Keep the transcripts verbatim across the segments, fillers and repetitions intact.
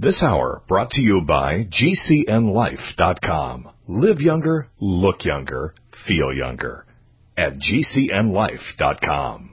This hour brought to you by G C N life dot com. Live younger, look younger, feel younger at G C N life dot com.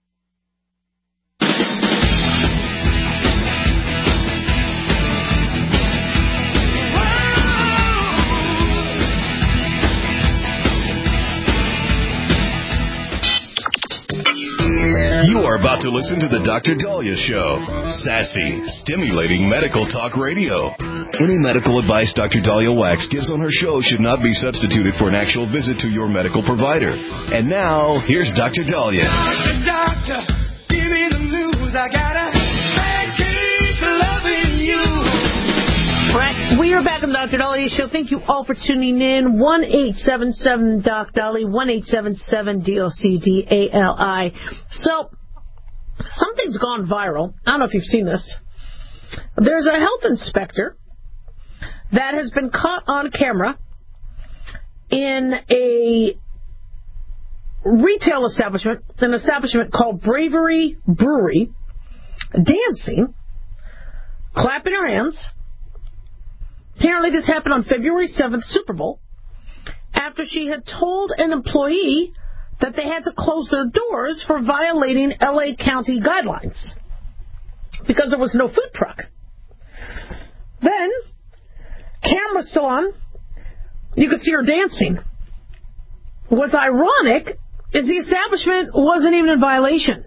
You are about to listen to the Doctor Daliah Show. Sassy, stimulating medical talk radio. Any medical advice Doctor Daliah Wax gives on her show should not be substituted for an actual visit to your medical provider. And now, here's Doctor Daliah. Doctor, doctor, give me the news. I gotta keep loving you. Right, we are back on the Doctor Daliah Show. Thank you all for tuning in. one eight seven seven Doc Dali, one eight seven seven D O C D A L I. So, something's gone viral. I don't know if you've seen this. There's a health inspector that has been caught on camera in a retail establishment, an establishment called Bravery Brewery, dancing, clapping her hands. Apparently this happened on February seventh, Super Bowl, after she had told an employee that they had to close their doors for violating L A County guidelines because there was no food truck. Then, camera's still on. You could see her dancing. What's ironic is the establishment wasn't even in violation.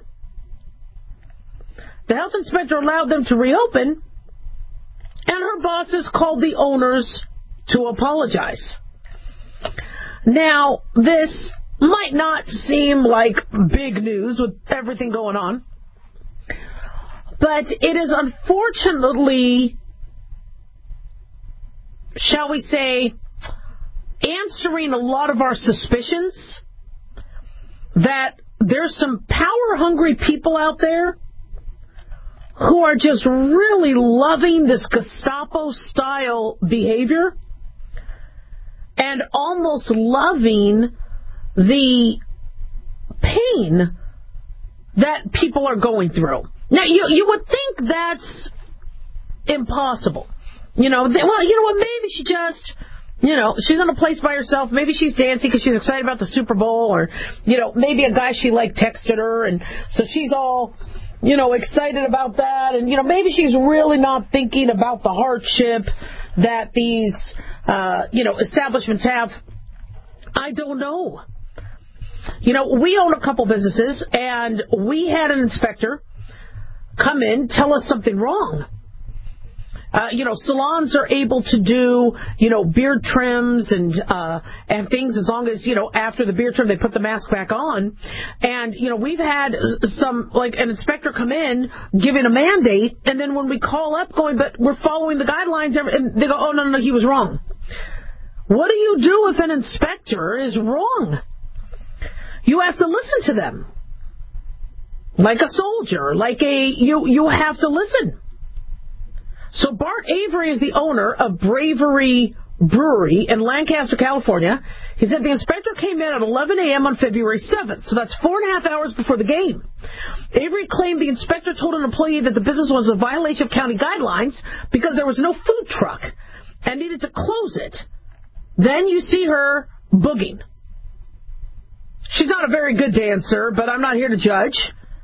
The health inspector allowed them to reopen, and her bosses called the owners to apologize. Now, this might not seem like big news with everything going on, but it is unfortunately, shall we say, answering a lot of our suspicions that there's some power-hungry people out there who are just really loving this Gestapo-style behavior and almost loving the pain that people are going through. Now, you you would think that's impossible. You know, they, well, you know what, maybe she just, you know, she's in a place by herself. Maybe she's dancing because she's excited about the Super Bowl, or, you know, maybe a guy she liked texted her, and so she's all, you know, excited about that. And, you know, maybe she's really not thinking about the hardship that these, uh, you know, establishments have. I don't know. You know, we own a couple businesses, and we had an inspector come in, tell us something wrong. Uh, you know, salons are able to do, you know, beard trims and uh, and things as long as, you know, after the beard trim they put the mask back on. And, you know, we've had some, like an inspector come in giving a mandate, and then when we call up going, but we're following the guidelines, and they go, oh, no, no, no, he was wrong. What do you do if an inspector is wrong? You have to listen to them. Like a soldier, like a, you, you have to listen. So Bart Avery is the owner of Bravery Brewery in Lancaster, California. He said the inspector came in at eleven a.m. on February seventh, so that's four and a half hours before the game. Avery claimed the inspector told an employee that the business was a violation of county guidelines because there was no food truck and needed to close it. Then you see her booging. She's not a very good dancer, but I'm not here to judge.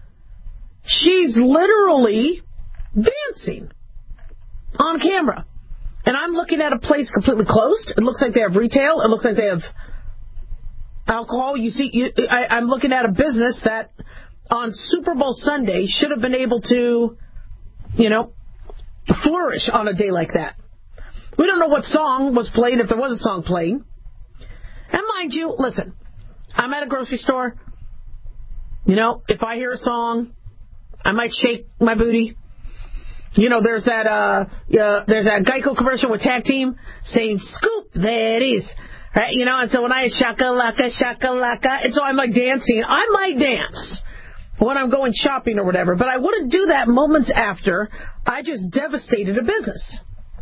She's literally dancing on camera. And I'm looking at a place completely closed. It looks like they have retail. It looks like they have alcohol. You see, you, I, I'm looking at a business that on Super Bowl Sunday should have been able to, you know, flourish on a day like that. We don't know what song was played, if there was a song playing. And mind you, listen, I'm at a grocery store. You know, if I hear a song, I might shake my booty. You know, there's that uh, uh, there's that Geico commercial with Tag Team saying, scoop, there it is. Right? You know, and so when I shakalaka, shakalaka, and so I'm like dancing. I might dance when I'm going shopping or whatever, but I wouldn't do that moments after I just devastated a business.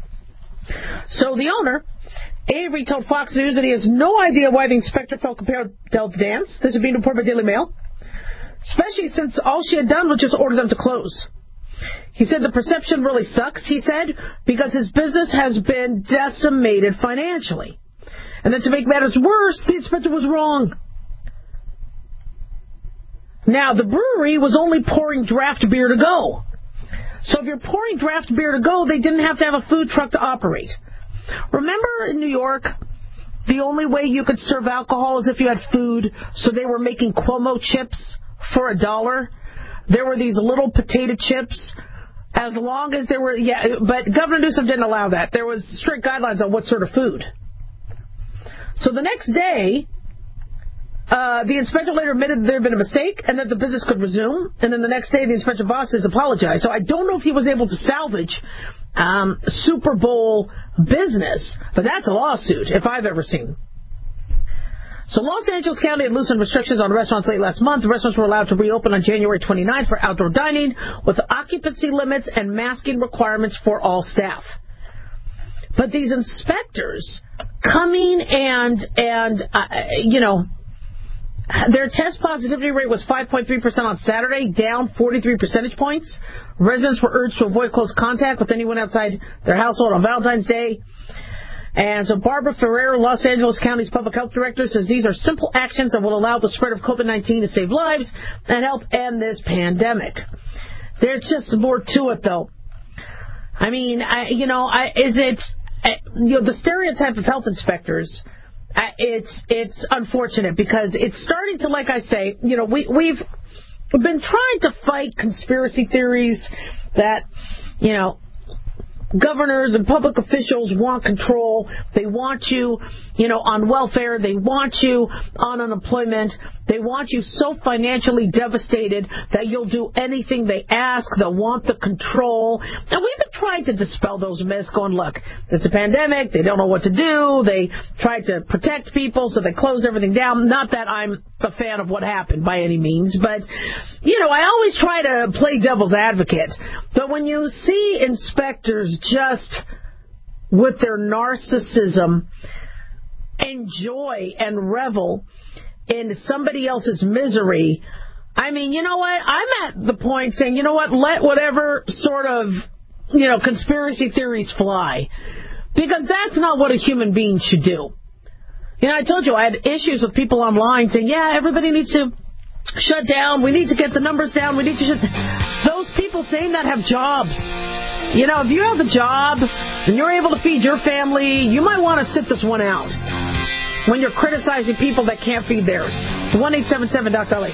So the owner, Avery, told Fox News that he has no idea why the inspector felt compelled to dance. This is being reported by Daily Mail. Especially since all she had done was just order them to close. He said the perception really sucks, he said, because his business has been decimated financially. And then to make matters worse, the inspector was wrong. Now, the brewery was only pouring draft beer to go. So if you're pouring draft beer to go, they didn't have to have a food truck to operate. Remember in New York, the only way you could serve alcohol is if you had food, so they were making Cuomo chips for a dollar. There were these little potato chips. As long as there were, yeah, but Governor Newsom didn't allow that. There was strict guidelines on what sort of food. So the next day, uh, the inspector later admitted there had been a mistake and that the business could resume. And then the next day, the inspector boss has apologized. So I don't know if he was able to salvage um, Super Bowl business, but that's a lawsuit if I've ever seen. So Los Angeles County had loosened restrictions on restaurants late last month. The restaurants were allowed to reopen on January twenty-ninth for outdoor dining with occupancy limits and masking requirements for all staff. But these inspectors coming and, and uh, you know, their test positivity rate was five point three percent on Saturday, down forty-three percentage points. Residents were urged to avoid close contact with anyone outside their household on Valentine's Day. And so Barbara Ferrer, Los Angeles County's public health director, says these are simple actions that will allow the spread of COVID nineteen to save lives and help end this pandemic. There's just more to it, though. I mean, I, you know, I, is it, I, you know, the stereotype of health inspectors, I, it's it's unfortunate because it's starting to, like I say, you know, we, we've been trying to fight conspiracy theories that, you know, governors and public officials want control. They want you, you know, on welfare. They want you on unemployment. They want you so financially devastated that you'll do anything they ask. They'll want the control. And we've been trying to dispel those myths, going, look, it's a pandemic. They don't know what to do. They tried to protect people, so they closed everything down. Not that I'm a fan of what happened by any means, but, you know, I always try to play devil's advocate. But when you see inspectors just with their narcissism enjoy and revel in somebody else's misery, I mean, you know what? I'm at the point saying, you know what? Let whatever sort of, you know, conspiracy theories fly. Because that's not what a human being should do. You know, I told you I had issues with people online saying, yeah, everybody needs to shut down. We need to get the numbers down. We need to shut. Those people saying that have jobs. You know, if you have a job and you're able to feed your family, you might want to sit this one out when you're criticizing people that can't feed theirs. one eight seven seven Doctor Dolly.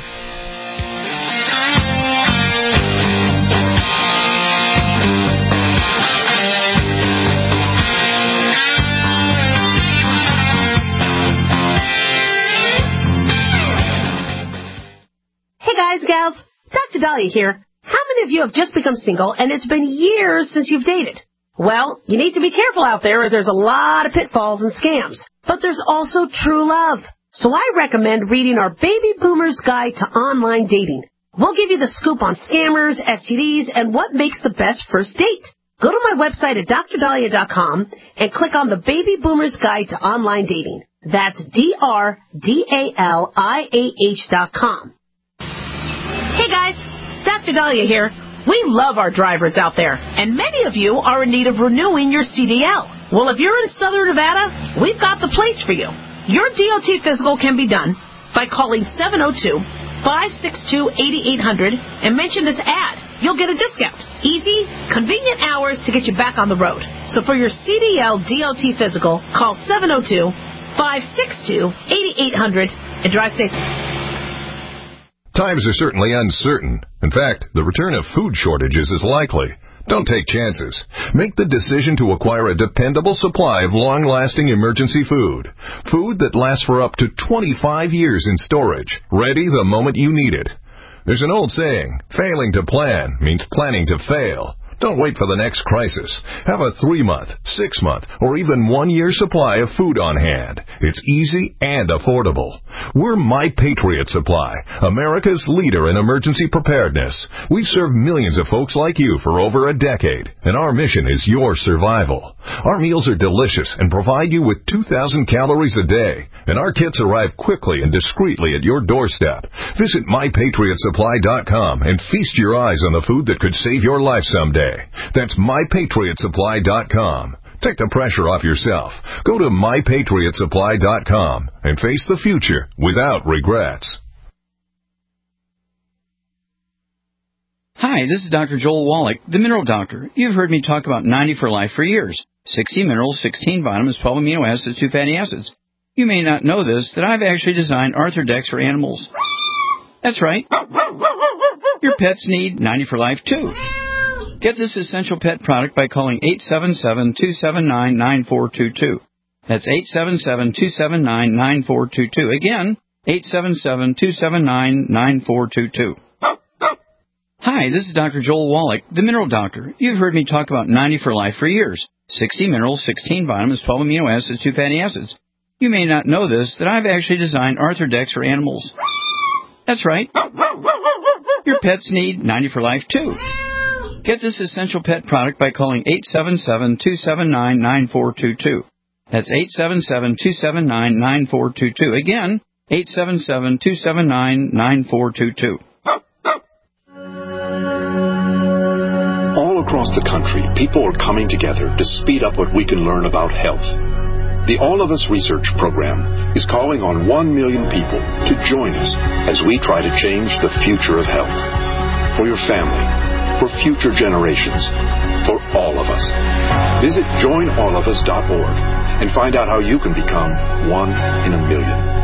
Hey guys, gals, Doctor Dahlia here. How many of you have just become single and it's been years since you've dated? Well, you need to be careful out there as there's a lot of pitfalls and scams. But there's also true love. So I recommend reading our Baby Boomer's Guide to Online Dating. We'll give you the scoop on scammers, S T Ds, and what makes the best first date. Go to my website at dr dahlia dot com and click on the Baby Boomer's Guide to Online Dating. That's D R D A L I A H dot com. Hey guys, Doctor Dahlia here. We love our drivers out there, and many of you are in need of renewing your C D L. Well, if you're in Southern Nevada, we've got the place for you. Your D O T physical can be done by calling seven oh two, five six two, eight eight hundred and mention this ad. You'll get a discount. Easy, convenient hours to get you back on the road. So for your C D L D O T physical, call seven oh two, five six two, eight eight hundred and drive safe. Times are certainly uncertain. In fact, the return of food shortages is likely. Don't take chances. Make the decision to acquire a dependable supply of long-lasting emergency food. Food that lasts for up to twenty-five years in storage, ready the moment you need it. There's an old saying, failing to plan means planning to fail. Don't wait for the next crisis. Have a three-month, six-month, or even one-year supply of food on hand. It's easy and affordable. We're My Patriot Supply, America's leader in emergency preparedness. We've served millions of folks like you for over a decade, and our mission is your survival. Our meals are delicious and provide you with two thousand calories a day, and our kits arrive quickly and discreetly at your doorstep. Visit my patriot supply dot com and feast your eyes on the food that could save your life someday. That's my patriot supply dot com. Take the pressure off yourself. Go to my patriot supply dot com and face the future without regrets. Hi, this is Doctor Joel Wallach, the Mineral Doctor. You've heard me talk about ninety for Life for years. sixty minerals, sixteen vitamins, twelve amino acids, two fatty acids. You may not know this, that I've actually designed Arthrodex for animals. That's right. Your pets need ninety for Life, too. Get this essential pet product by calling eight seven seven, two seven nine, nine four two two. That's eight seven seven, two seven nine, nine four two two. Again, eight seven seven, two seven nine, nine four two two. Hi, this is Doctor Joel Wallach, the Mineral Doctor. You've heard me talk about ninety for Life for years. sixty minerals, sixteen vitamins, twelve amino acids, two fatty acids. You may not know this, that I've actually designed Arthrodex for animals. That's right. Your pets need ninety for Life, too. Get this essential pet product by calling eight seven seven, two seven nine, nine four two two. That's eight seven seven, two seven nine, nine four two two. Again, eight seven seven, two seven nine, nine four two two. All across the country, people are coming together to speed up what we can learn about health. The All of Us Research Program is calling on one million people to join us as we try to change the future of health. For your family, for future generations, for all of us. Visit join all of us dot org and find out how you can become one in a million.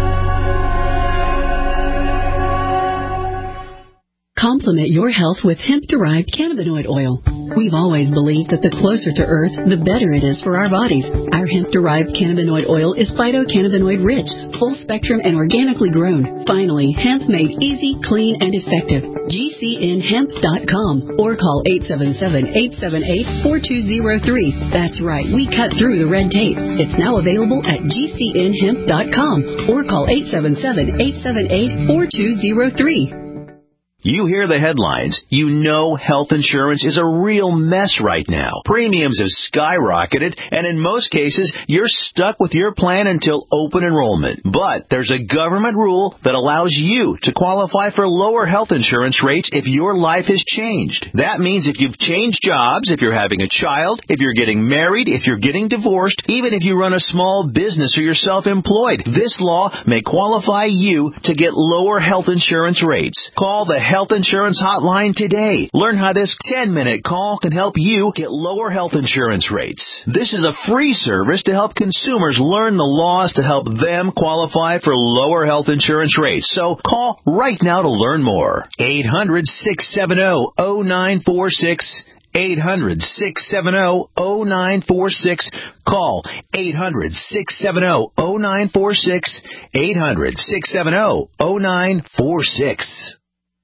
Complement your health with hemp-derived cannabinoid oil. We've always believed that the closer to Earth, the better it is for our bodies. Our hemp-derived cannabinoid oil is phytocannabinoid-rich, full-spectrum, and organically grown. Finally, hemp made easy, clean, and effective. G C N hemp dot com or call eight seven seven, eight seven eight, four two zero three. That's right, we cut through the red tape. It's now available at G C N hemp dot com or call eight seven seven, eight seven eight, four two zero three. You hear the headlines. You know health insurance is a real mess right now. Premiums have skyrocketed, and in most cases, you're stuck with your plan until open enrollment. But there's a government rule that allows you to qualify for lower health insurance rates if your life has changed. That means if you've changed jobs, if you're having a child, if you're getting married, if you're getting divorced, even if you run a small business or you're self-employed, this law may qualify you to get lower health insurance rates. Call the Health Insurance Hotline today. Learn how this ten-minute call can help you get lower health insurance rates. This is a free service to help consumers learn the laws to help them qualify for lower health insurance rates. So call right now to learn more. eight hundred, six seven zero, zero nine four six. eight hundred, six seven zero, zero nine four six. Call eight hundred, six seven zero, zero nine four six. eight hundred, six seven zero, zero nine four six.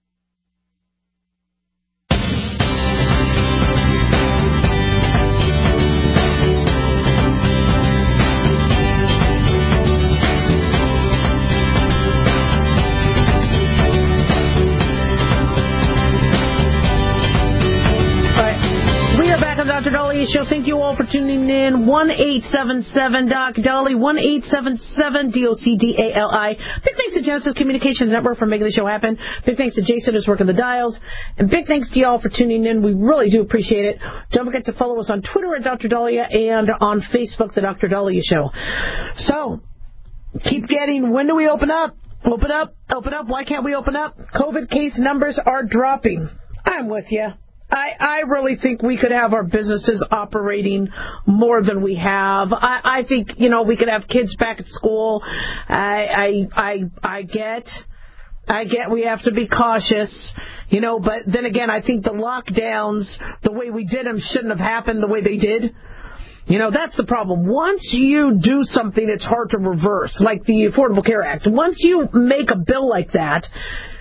Doctor Dolly Show. Thank you all for tuning in. one eight seven seven Doc Dolly, one eight seven seven D O C D A L I. Big thanks to Genesis Communications Network for making the show happen. Big thanks to Jason who's working the dials. And big thanks to y'all for tuning in. We really do appreciate it. Don't forget to follow us on Twitter at Doctor Dahlia and on Facebook, The Doctor Dahlia Show. So, keep getting, when do we open up? Open up, open up. Why can't we open up? COVID case numbers are dropping. I'm with you. I, I really think we could have our businesses operating more than we have. I, I think, you know, we could have kids back at school. I, I, I, I get, I get we have to be cautious, you know, but then again, I think the lockdowns, the way we did them shouldn't have happened the way they did. You know, that's the problem. Once you do something, it's hard to reverse, like the Affordable Care Act. Once you make a bill like that,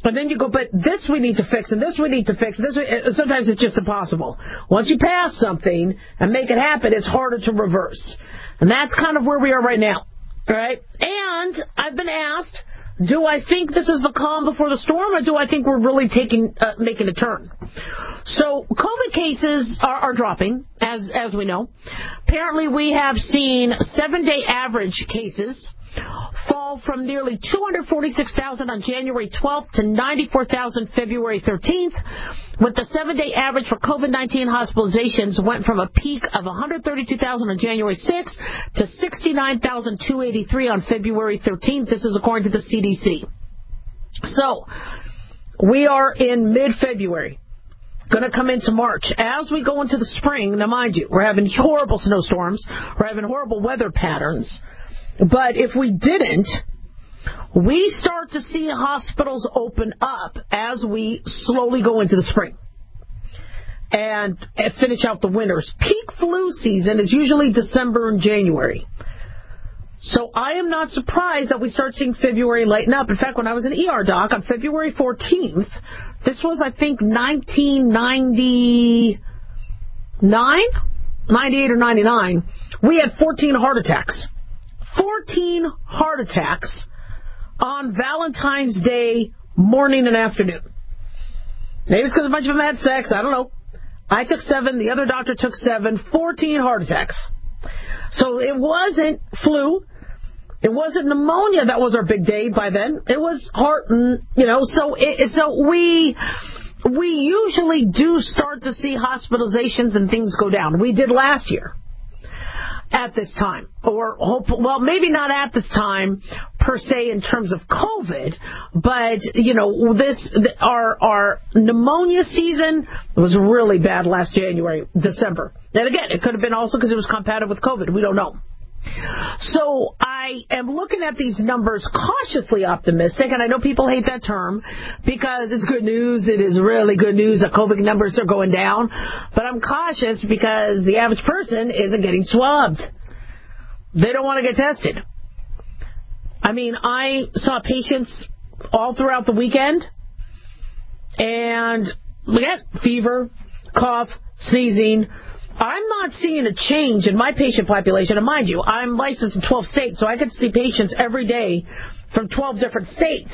And then you go, but this we need to fix, and this we need to fix. And this we, sometimes it's just impossible. Once you pass something and make it happen, it's harder to reverse. And that's kind of where we are right now. Right? And I've been asked, do I think this is the calm before the storm, or do I think we're really taking uh, making a turn? So COVID cases are, are dropping, as as we know. Apparently, we have seen seven-day average cases fall from nearly two hundred forty-six thousand on January twelfth to ninety-four thousand February thirteenth, with the seven-day average for COVID nineteen hospitalizations went from a peak of one hundred thirty-two thousand on January sixth to sixty-nine thousand two hundred eighty-three on February thirteenth. This is according to the C D C. So, we are in mid-February. Going to come into March. As we go into the spring, now mind you, we're having horrible snowstorms. We're having horrible weather patterns. But if we didn't, we start to see hospitals open up as we slowly go into the spring and finish out the winters. Peak flu season is usually December and January. So I am not surprised that we start seeing February lighten up. In fact, when I was an E R doc on February fourteenth, this was, I think, nineteen ninety-nine, ninety-eight or ninety-nine, we had fourteen heart attacks. fourteen heart attacks on Valentine's Day morning and afternoon. Maybe it's because a bunch of them had sex. I don't know. I took seven. The other doctor took seven. fourteen heart attacks. So it wasn't flu. It wasn't pneumonia that was our big day by then. It was heart and, you know, so it, so we we usually do start to see hospitalizations and things go down. We did last year at this time, or hope, well, maybe not at this time per se in terms of COVID, but you know, this our our pneumonia season was really bad last January, December. And again, it could have been also because it was compounded with COVID. We don't know. So I am looking at these numbers cautiously optimistic, and I know people hate that term because it's good news. It is really good news that COVID numbers are going down. But I'm cautious because the average person isn't getting swabbed. They don't want to get tested. I mean, I saw patients all throughout the weekend, and again, fever, cough, sneezing. I'm not seeing a change in my patient population. And mind you, I'm licensed in twelve states, so I get to see patients every day from twelve different states.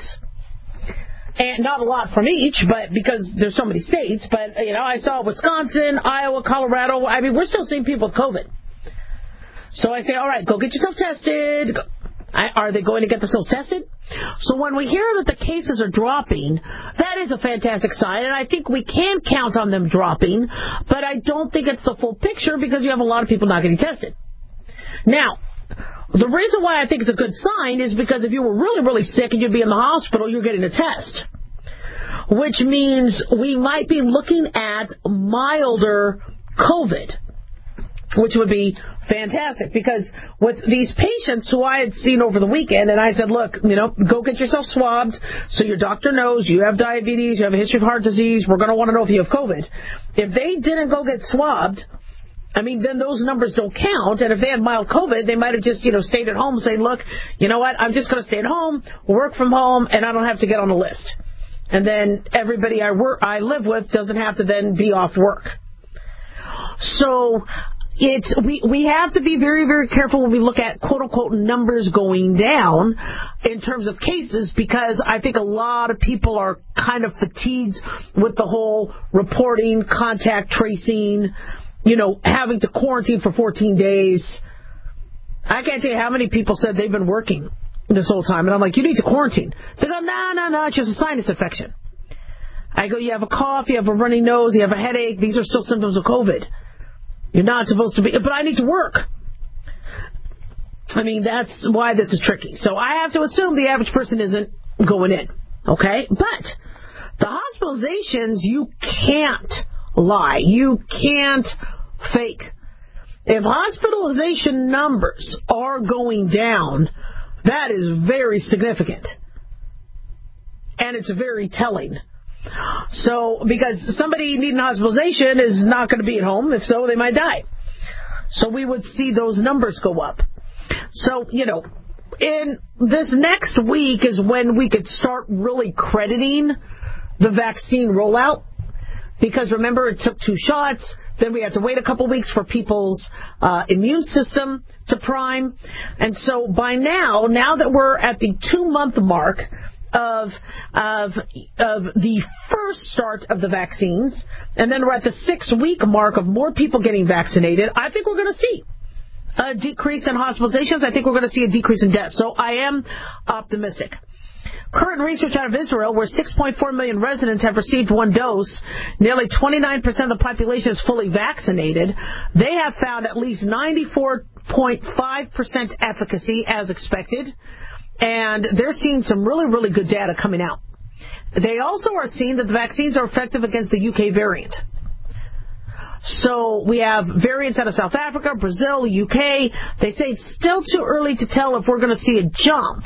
And not a lot from each, but because there's so many states. But, you know, I saw Wisconsin, Iowa, Colorado. I mean, we're still seeing people with COVID. So I say, all right, go get yourself tested. Go. Are they going to get themselves tested? So when we hear that the cases are dropping, that is a fantastic sign, and I think we can count on them dropping, but I don't think it's the full picture because you have a lot of people not getting tested. Now, the reason why I think it's a good sign is because if you were really, really sick and you'd be in the hospital, you're getting a test, which means we might be looking at milder COVID, which would be fantastic, because with these patients who I had seen over the weekend, and I said, look, you know, go get yourself swabbed so your doctor knows you have diabetes, you have a history of heart disease, we're going to want to know if you have COVID. If they didn't go get swabbed, I mean, then those numbers don't count, and if they had mild COVID, they might have just, you know, stayed at home saying, look, you know what, I'm just going to stay at home, work from home, and I don't have to get on the list. And then everybody I work, I live with doesn't have to then be off work. So It's we we have to be very, very careful when we look at quote-unquote numbers going down in terms of cases, because I think a lot of people are kind of fatigued with the whole reporting, contact tracing, you know, having to quarantine for fourteen days. I can't tell you how many people said they've been working this whole time, and I'm like, you need to quarantine. They go, no, no, no, it's just a sinus infection. I go, you have a cough, you have a runny nose, you have a headache, these are still symptoms of COVID. You're not supposed to be, but I need to work. I mean, that's why this is tricky. So I have to assume the average person isn't going in, okay? But the hospitalizations, you can't lie. You can't fake. If hospitalization numbers are going down, that is very significant. And it's very telling. So, because somebody needing hospitalization is not going to be at home. If so, they might die. So we would see those numbers go up. So, you know, in this next week is when we could start really crediting the vaccine rollout. Because remember, it took two shots. Then we had to wait a couple weeks for people's uh, immune system to prime. And so by now, now that we're at the two-month mark of, of, of the first start of the vaccines, and then we're at the six-week mark of more people getting vaccinated, I think we're going to see a decrease in hospitalizations. I think we're going to see a decrease in deaths. So I am optimistic. Current research out of Israel, where six point four million residents have received one dose, nearly twenty-nine percent of the population is fully vaccinated, they have found at least ninety-four point five percent efficacy as expected, and they're seeing some really, really good data coming out. They also are seeing that the vaccines are effective against the U K variant. So we have variants out of South Africa, Brazil, U K. They say it's still too early to tell if we're going to see a jump.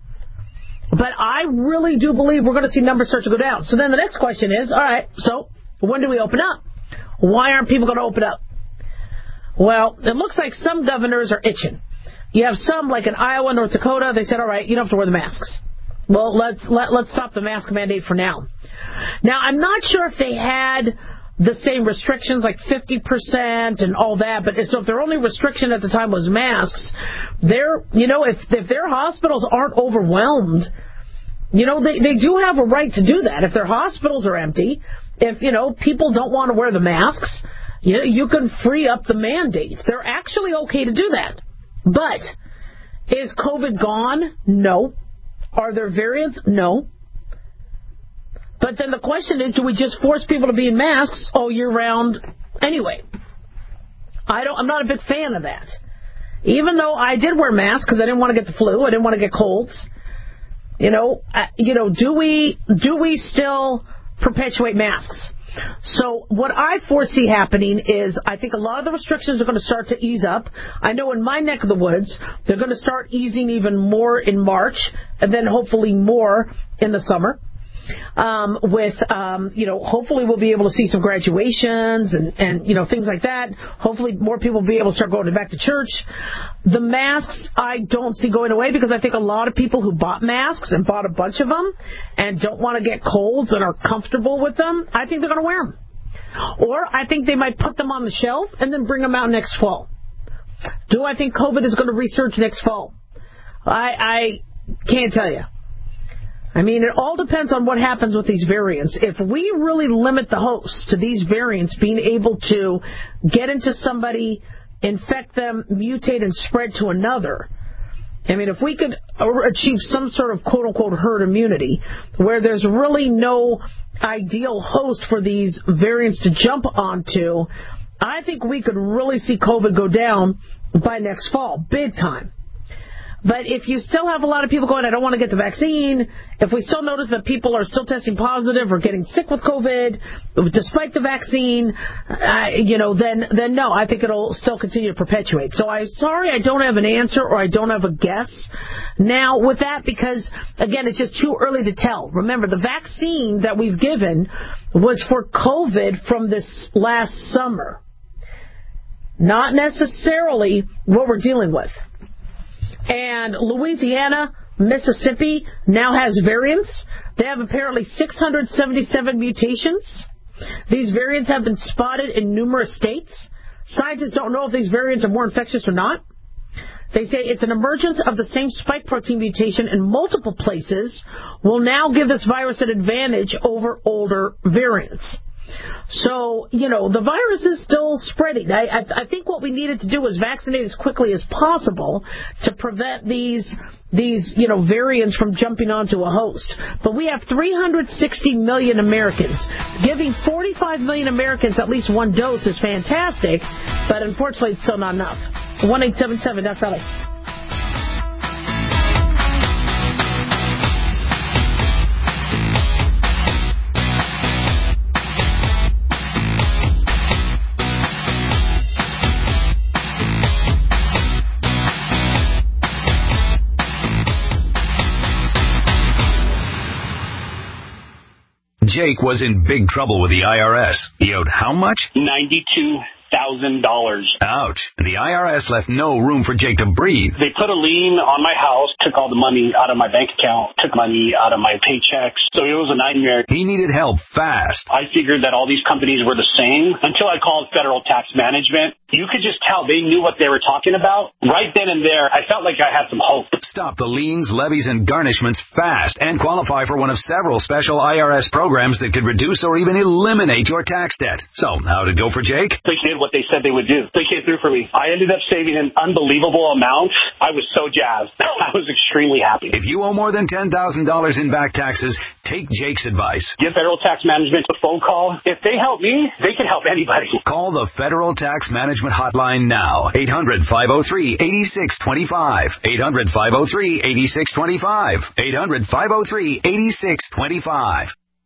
But I really do believe we're going to see numbers start to go down. So then the next question is, all right, so when do we open up? Why aren't people going to open up? Well, it looks like some governors are itching. You have some, like in Iowa, North Dakota, they said, all right, you don't have to wear the masks. Well, let's let, let's stop the mask mandate for now. Now, I'm not sure if they had the same restrictions, like fifty percent and all that, but so if their only restriction at the time was masks, they're, you know, if, if their hospitals aren't overwhelmed, you know, they, they do have a right to do that. If their hospitals are empty, if, you know, people don't want to wear the masks, you know, you can free up the mandate. They're actually okay to do that. But is COVID gone? No. Are there variants? No. But then the question is, do we just force people to be in masks all year round anyway? I don't, I'm not a big fan of that. Even though I did wear masks because I didn't want to get the flu, I didn't want to get colds. You know, uh, you know, do we do we still perpetuate masks? So what I foresee happening is I think a lot of the restrictions are going to start to ease up. I know in my neck of the woods, they're going to start easing even more in March and then hopefully more in the summer. Um, with, um, you know, hopefully we'll be able to see some graduations and, and, you know, things like that. Hopefully more people will be able to start going back to church. The masks I don't see going away because I think a lot of people who bought masks and bought a bunch of them and don't want to get colds and are comfortable with them, I think they're going to wear them. Or I think they might put them on the shelf and then bring them out next fall. Do I think COVID is going to resurge next fall? I, I can't tell you. I mean, it all depends on what happens with these variants. If we really limit the host to these variants being able to get into somebody, infect them, mutate, and spread to another, I mean, if we could achieve some sort of quote-unquote herd immunity where there's really no ideal host for these variants to jump onto, I think we could really see COVID go down by next fall, big time. But if you still have a lot of people going, I don't want to get the vaccine, if we still notice that people are still testing positive or getting sick with COVID, despite the vaccine, uh, you know, then then no, I think it'll still continue to perpetuate. So I'm sorry I don't have an answer or I don't have a guess now with that because, again, it's just too early to tell. Remember, the vaccine that we've given was for COVID from this last summer, not necessarily what we're dealing with. And Louisiana, Mississippi now has variants. They have apparently six hundred seventy-seven mutations. These variants have been spotted in numerous states. Scientists don't know if these variants are more infectious or not. They say it's an emergence of the same spike protein mutation in multiple places will now give this virus an advantage over older variants. So, you know, the virus is still spreading. I, I, I think what we needed to do was vaccinate as quickly as possible to prevent these, these, you know, variants from jumping onto a host. But we have three hundred sixty million Americans. Giving forty-five million Americans at least one dose is fantastic, but unfortunately it's still not enough. one eight seven seven, Doctor Ali. Jake was in big trouble with the I R S. He owed how much? ninety-two thousand dollars. Ouch. The I R S left no room for Jake to breathe. They put a lien on my house, took all the money out of my bank account, took money out of my paychecks. So it was a nightmare. He needed help fast. I figured that all these companies were the same until I called Federal Tax Management. You could just tell they knew what they were talking about. Right then and there, I felt like I had some hope. Stop the liens, levies, and garnishments fast and qualify for one of several special I R S programs that could reduce or even eliminate your tax debt. So, how'd it go for Jake? They did what they said they would do. They came through for me. I ended up saving an unbelievable amount. I was so jazzed. I was extremely happy. If you owe more than ten thousand dollars in back taxes, take Jake's advice. Give Federal Tax Management a phone call. If they help me, they can help anybody. Call the Federal Tax Management Hotline now. eight hundred, five oh three, eight six two five. eight hundred, five oh three, eight six two five. eight hundred, five oh three, eight six two five.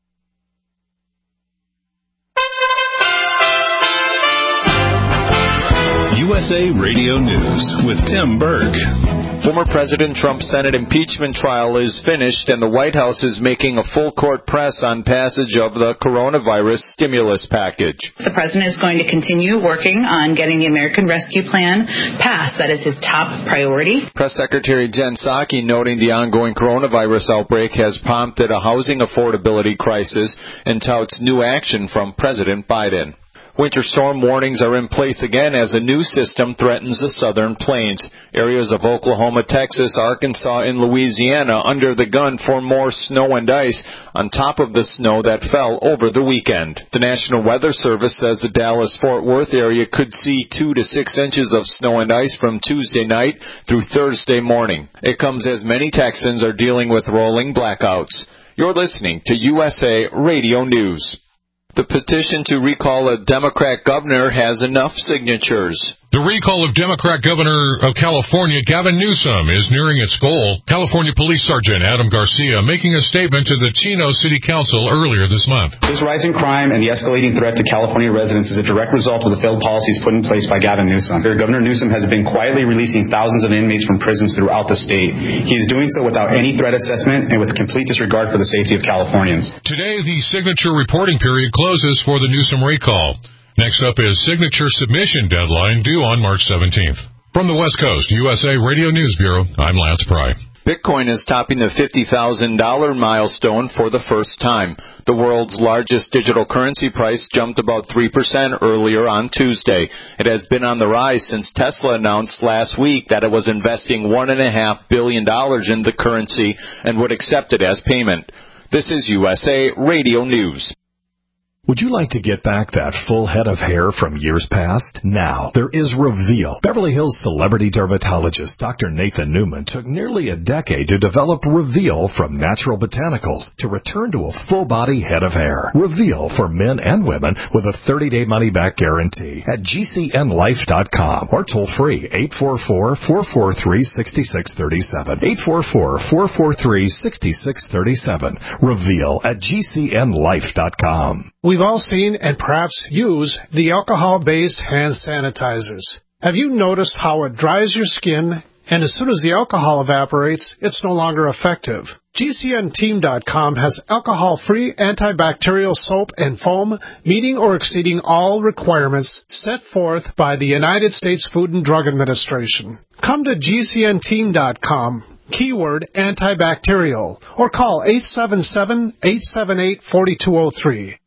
U S A Radio News with Tim Berg. Former President Trump's Senate impeachment trial is finished, and the White House is making a full-court press on passage of the coronavirus stimulus package. The president is going to continue working on getting the American Rescue Plan passed. That is his top priority. Press Secretary Jen Psaki noting the ongoing coronavirus outbreak has prompted a housing affordability crisis and touts new action from President Biden. Winter storm warnings are in place again as a new system threatens the southern plains. Areas of Oklahoma, Texas, Arkansas, and Louisiana under the gun for more snow and ice on top of the snow that fell over the weekend. The National Weather Service says the Dallas-Fort Worth area could see two to six inches of snow and ice from Tuesday night through Thursday morning. It comes as many Texans are dealing with rolling blackouts. You're listening to U S A Radio News. The petition to recall a Democrat governor has enough signatures. The recall of Democrat Governor of California, Gavin Newsom, is nearing its goal. California Police Sergeant Adam Garcia making a statement to the Chino City Council earlier this month. This rising crime and the escalating threat to California residents is a direct result of the failed policies put in place by Gavin Newsom. Governor Newsom has been quietly releasing thousands of inmates from prisons throughout the state. He is doing so without any threat assessment and with complete disregard for the safety of Californians. Today, the signature reporting period closes for the Newsom recall. Next up is signature submission deadline due on March seventeenth. From the West Coast, U S A Radio News Bureau, I'm Lance Pry. Bitcoin is topping the fifty thousand dollars milestone for the first time. The world's largest digital currency price jumped about three percent earlier on Tuesday. It has been on the rise since Tesla announced last week that it was investing one point five billion dollars in the currency and would accept it as payment. This is U S A Radio News. Would you like to get back that full head of hair from years past? Now, there is Reveal. Beverly Hills celebrity dermatologist Doctor Nathan Newman took nearly a decade to develop Reveal from natural botanicals to return to a full-body head of hair. Reveal for men and women with a thirty-day money-back guarantee at G C N life dot com or toll-free eight four four, four four three, six six three seven. eight four four, four four three, six six three seven. Reveal at G C N life dot com. We've all seen and perhaps use the alcohol-based hand sanitizers. Have you noticed how it dries your skin, and as soon as the alcohol evaporates, it's no longer effective? G C N team dot com has alcohol-free antibacterial soap and foam meeting or exceeding all requirements set forth by the United States Food and Drug Administration. Come to G C N team dot com. Keyword antibacterial, or call eight seven seven, eight seven eight, four two zero three.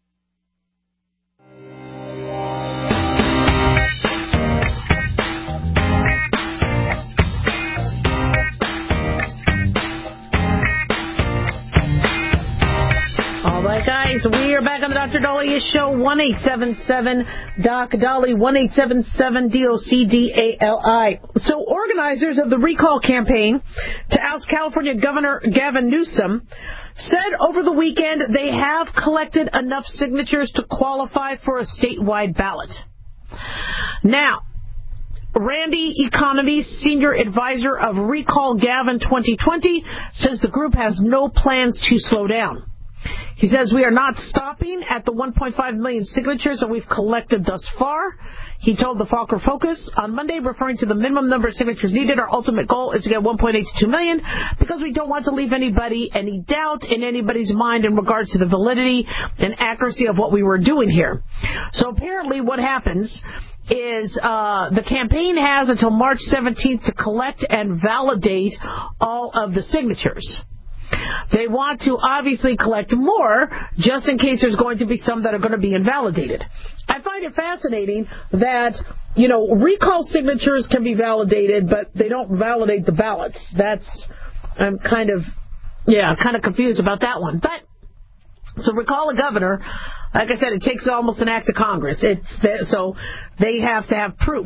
Guys, we are back on the Doctor Dahlia Show, one eight seven seven D O C D A L I, one eight seven seven D O C D A L I. So organizers of the recall campaign to oust California Governor Gavin Newsom said over the weekend they have collected enough signatures to qualify for a statewide ballot. Now, Randy Economy, senior advisor of Recall Gavin twenty twenty, says the group has no plans to slow down. He says we are not stopping at the one point five million signatures that we've collected thus far. He told the Fokker Focus on Monday, referring to the minimum number of signatures needed. Our ultimate goal is to get one point eight to two million because we don't want to leave anybody any doubt in anybody's mind in regards to the validity and accuracy of what we were doing here. So apparently what happens is uh, the campaign has until March seventeenth to collect and validate all of the signatures. They want to obviously collect more just in case there's going to be some that are going to be invalidated. I find it fascinating that, you know, recall signatures can be validated, but they don't validate the ballots. That's, I'm kind of, yeah, kind of confused about that one. But to recall a governor, like I said, it takes almost an act of Congress. It's so they have to have proof.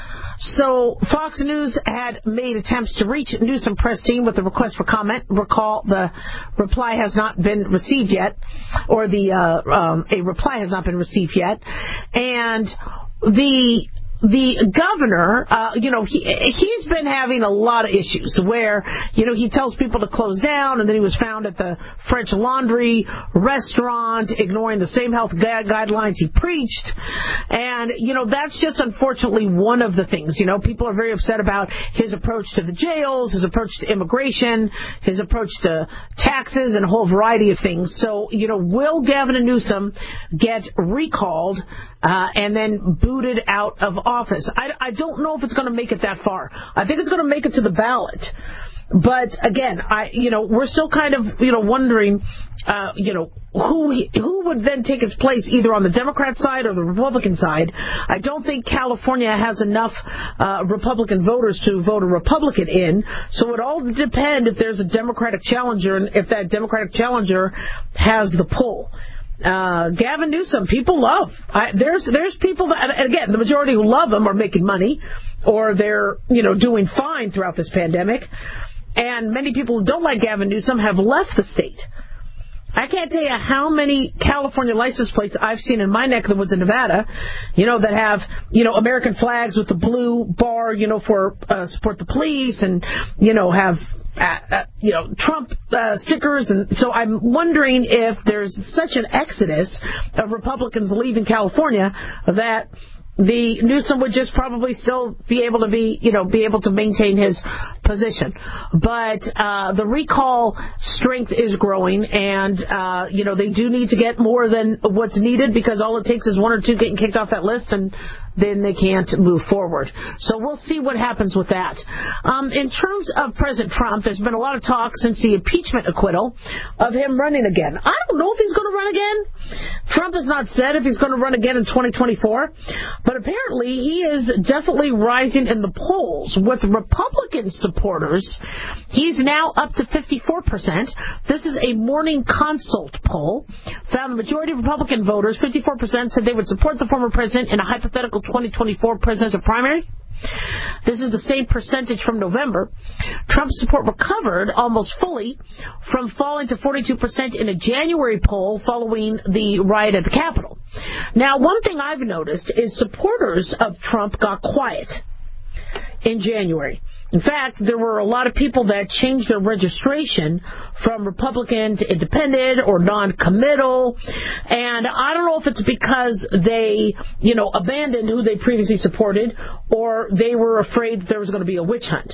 So Fox News had made attempts to reach Newsom press team with a request for comment. Recall the reply has not been received yet, or the uh, um, a reply has not been received yet, and the. The governor, uh, you know, he, he's been having a lot of issues where, you know, he tells people to close down, and then he was found at the French Laundry restaurant ignoring the same health gu- guidelines he preached. And, you know, that's just unfortunately one of the things. You know, people are very upset about his approach to the jails, his approach to immigration, his approach to taxes, and a whole variety of things. So, you know, will Gavin Newsom get recalled uh, and then booted out of office? I, I don't know if it's going to make it that far. I think it's going to make it to the ballot. But again, I you know we're still kind of you know wondering uh, you know who he, who would then take his place either on the Democrat side or the Republican side. I don't think California has enough uh, Republican voters to vote a Republican in. So it all depends if there's a Democratic challenger and if that Democratic challenger has the pull. Uh, Gavin Newsom, people love. I, there's there's people that, and again, the majority who love him are making money, or they're you know doing fine throughout this pandemic. And many people who don't like Gavin Newsom have left the state. I can't tell you how many California license plates I've seen in my neck of the woods in Nevada, you know, that have, you know, American flags with the blue bar, you know, for uh, support the police, and, you know, have, uh, uh, you know, Trump uh, stickers. And so I'm wondering if there's such an exodus of Republicans leaving California that the Newsom would just probably still be able to be, you know, be able to maintain his position. But uh, the recall strength is growing, and, uh, you know, they do need to get more than what's needed because all it takes is one or two getting kicked off that list, and then they can't move forward. So we'll see what happens with that. Um, in terms of President Trump, there's been a lot of talk since the impeachment acquittal of him running again. I don't know if he's going to run again. Trump has not said if he's going to run again in twenty twenty-four, but apparently he is definitely rising in the polls with Republican supporters. He's now up to fifty-four percent. This is a Morning Consult poll. Found the majority of Republican voters, fifty-four percent, said they would support the former president in a hypothetical twenty twenty-four presidential primary. This is the same percentage from November. Trump's support recovered almost fully from falling to forty-two percent in a January poll following the riot at the Capitol. Now, one thing I've noticed is supporters of Trump got quiet in January. In fact, there were a lot of people that changed their registration from Republican to independent or non-committal. And I don't know if it's because they, you know, abandoned who they previously supported, or they were afraid that there was going to be a witch hunt.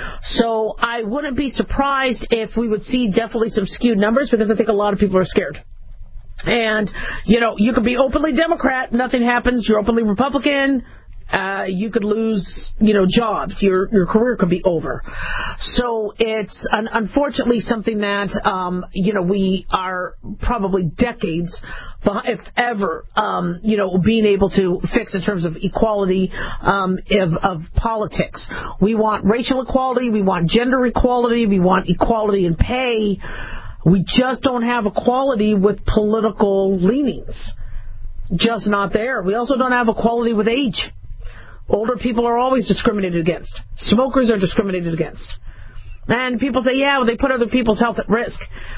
So I wouldn't be surprised if we would see definitely some skewed numbers, because I think a lot of people are scared. And, you know, you could be openly Democrat, nothing happens. You're openly Republican, Uh, you could lose, you know, jobs. Your your career could be over. So it's un- unfortunately something that, um, you know, we are probably decades, behind, if ever, um, you know, being able to fix in terms of equality um, of, of politics. We want racial equality. We want gender equality. We want equality in pay. We just don't have equality with political leanings. Just not there. We also don't have equality with age. Older people are always discriminated against. Smokers are discriminated against. And people say, yeah, well, they put other people's health at risk.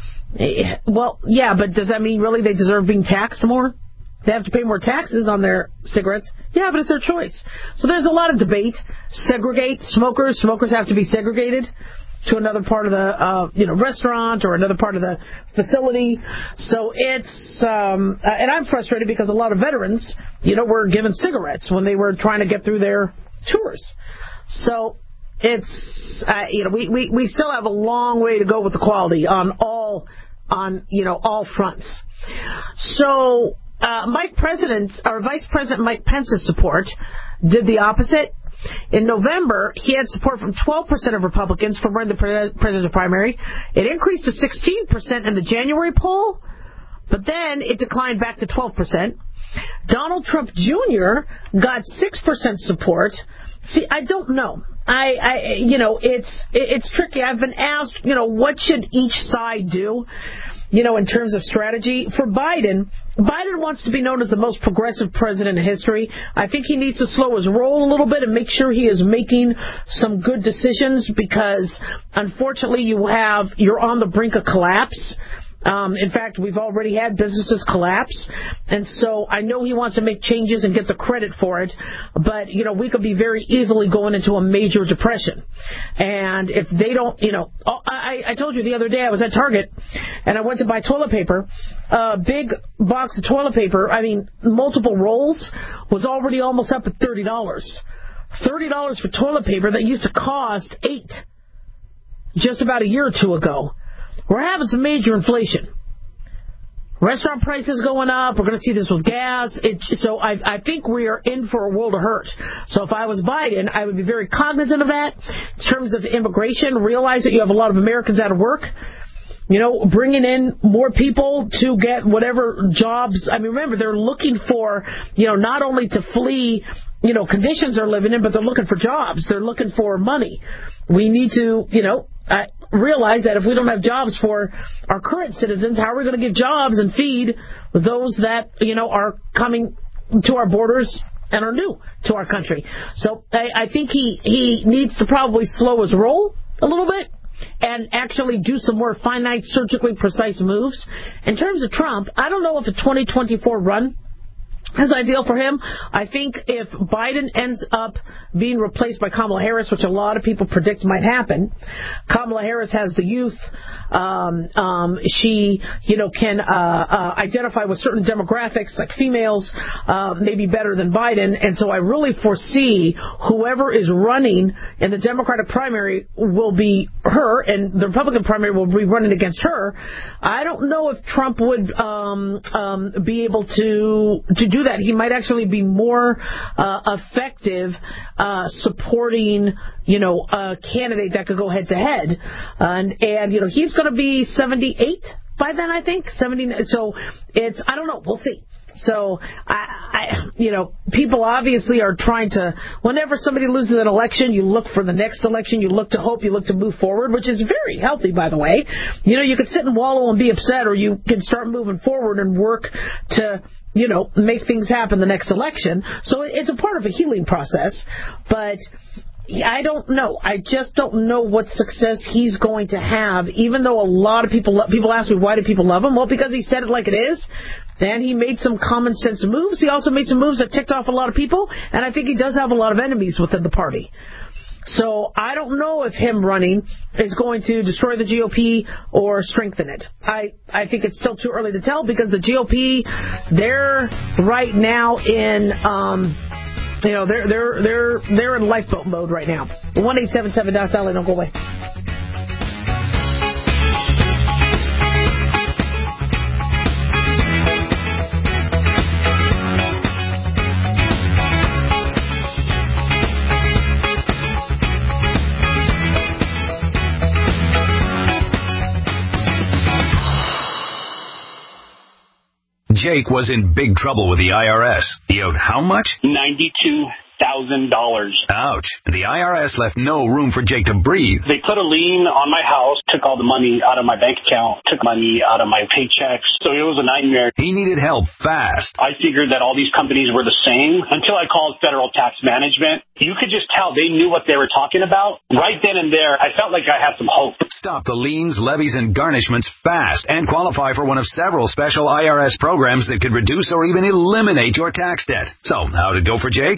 Well, yeah, but does that mean really they deserve being taxed more? They have to pay more taxes on their cigarettes. Yeah, but it's their choice. So there's a lot of debate. Segregate smokers. Smokers have to be segregated. to another part of the, uh, you know, restaurant or another part of the facility. So it's, um, uh, and I'm frustrated because a lot of veterans, you know, were given cigarettes when they were trying to get through their tours. So it's, uh, you know, we, we, we still have a long way to go with the quality on all, on, you know, all fronts. So, uh, Mike President, or Vice President Mike Pence's support did the opposite. In November, he had support from twelve percent of Republicans from running the pre- presidential primary. It increased to sixteen percent in the January poll, but then it declined back to twelve percent. Donald Trump Junior got six percent support. See, I don't know. I, I, you know, it's, it's tricky. I've been asked, you know, what should each side do, you know, in terms of strategy. For Biden, Biden wants to be known as the most progressive president in history. I think he needs to slow his roll a little bit and make sure he is making some good decisions because, unfortunately, you have, you're on the brink of collapse. Um, in fact, we've already had businesses collapse, and so I know he wants to make changes and get the credit for it, but, you know, we could be very easily going into a major depression. And if they don't, you know, I, I told you the other day I was at Target, and I went to buy toilet paper. A big box of toilet paper, I mean, multiple rolls, was already almost up at thirty dollars. thirty dollars for toilet paper that used to cost eight dollars just about a year or two ago. We're having some major inflation. Restaurant prices going up. We're going to see this with gas. It, so I, I think we are in for a world of hurt. So if I was Biden, I would be very cognizant of that. In terms of immigration, realize that you have a lot of Americans out of work. You know, bringing in more people to get whatever jobs. I mean, remember, they're looking for, you know, not only to flee, you know, conditions they're living in, but they're looking for jobs. They're looking for money. We need to, you know, uh, realize that if we don't have jobs for our current citizens, how are we going to give jobs and feed those that, you know, are coming to our borders and are new to our country? So I, I think he, he needs to probably slow his roll a little bit and actually do some more finite, surgically precise moves. In terms of Trump, I don't know if a twenty twenty-four run is ideal for him. I think if Biden ends up being replaced by Kamala Harris, which a lot of people predict might happen, Kamala Harris has the youth. Um, um, she, you know, can uh, uh, identify with certain demographics, like females, uh, maybe better than Biden. And so I really foresee whoever is running in the Democratic primary will be her, and the Republican primary will be running against her. I don't know if Trump would um, um, be able to to do that. He might actually be more uh, effective uh, supporting, you know, a candidate that could go head to head. And, and, you know, he's going to be seventy-eight by then, I think. seventy. So it's, I don't know. We'll see. So, I, I, you know, people obviously are trying to, whenever somebody loses an election, you look for the next election, you look to hope, you look to move forward, which is very healthy, by the way. You know, you can sit and wallow and be upset, or you can start moving forward and work to, you know, make things happen the next election. So it's a part of a healing process, but I don't know. I just don't know what success he's going to have, even though a lot of people, people ask me, why do people love him? Well, because he said it like it is. And he made some common sense moves. He also made some moves that ticked off a lot of people. And I think he does have a lot of enemies within the party. So I don't know if him running is going to destroy the G O P or strengthen it. I, I think it's still too early to tell because the G O P, they're right now in, um, you know, they're they're they're they're in lifeboat mode right now. one eight seven seven Doc Dolly, don't go away. Jake was in big trouble with the I R S. He owed how much? ninety-two thousand dollars. Ouch. The I R S left no room for Jake to breathe. They put a lien on my house, took all the money out of my bank account, took money out of my paychecks. So it was a nightmare. He needed help fast. I figured that all these companies were the same until I called Federal Tax Management. You could just tell they knew what they were talking about. Right then and there, I felt like I had some hope. Stop the liens, levies, and garnishments fast and qualify for one of several special I R S programs that could reduce or even eliminate your tax debt. So, how'd it go for Jake? Like, it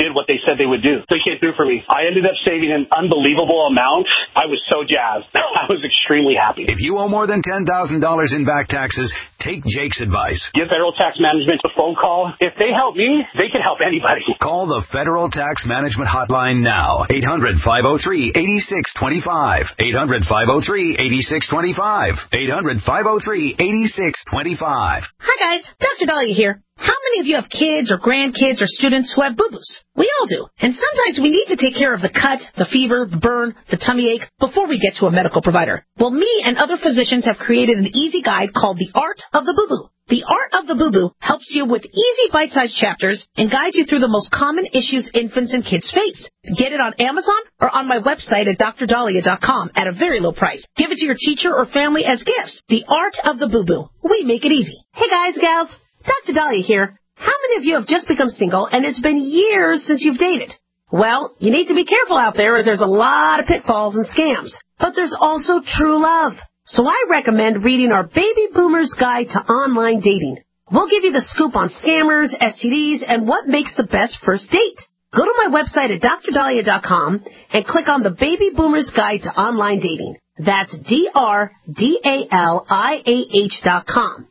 did what they said they would do. They came through for me. I ended up saving an unbelievable amount. I was so jazzed. I was extremely happy. If you owe more than ten thousand dollars in back taxes, take Jake's advice. Give Federal Tax Management a phone call. If they help me, they can help anybody. Call the Federal Tax Management Hotline now. eight hundred, five oh three, eight six two five. eight hundred, five oh three, eight six two five. eight hundred, five oh three, eight six two five. Hi, guys. Doctor Dahlia here. How many of you have kids or grandkids or students who have boo-boos? We all do. And sometimes we need to take care of the cut, the fever, the burn, the tummy ache before we get to a medical provider. Well, me and other physicians have created an easy guide called The Art of the Boo-Boo. The Art of the Boo-Boo helps you with easy bite-sized chapters and guides you through the most common issues infants and kids face. Get it on Amazon or on my website at dr dahlia dot com at a very low price. Give it to your teacher or family as gifts. The Art of the Boo-Boo. We make it easy. Hey, guys, gals. Doctor Dahlia here. How many of you have just become single and it's been years since you've dated? Well, you need to be careful out there as there's a lot of pitfalls and scams. But there's also true love. So I recommend reading our Baby Boomer's Guide to Online Dating. We'll give you the scoop on scammers, S T Ds, and what makes the best first date. Go to my website at dr dahlia dot com and click on the Baby Boomer's Guide to Online Dating. That's D R D A L I A H dot com.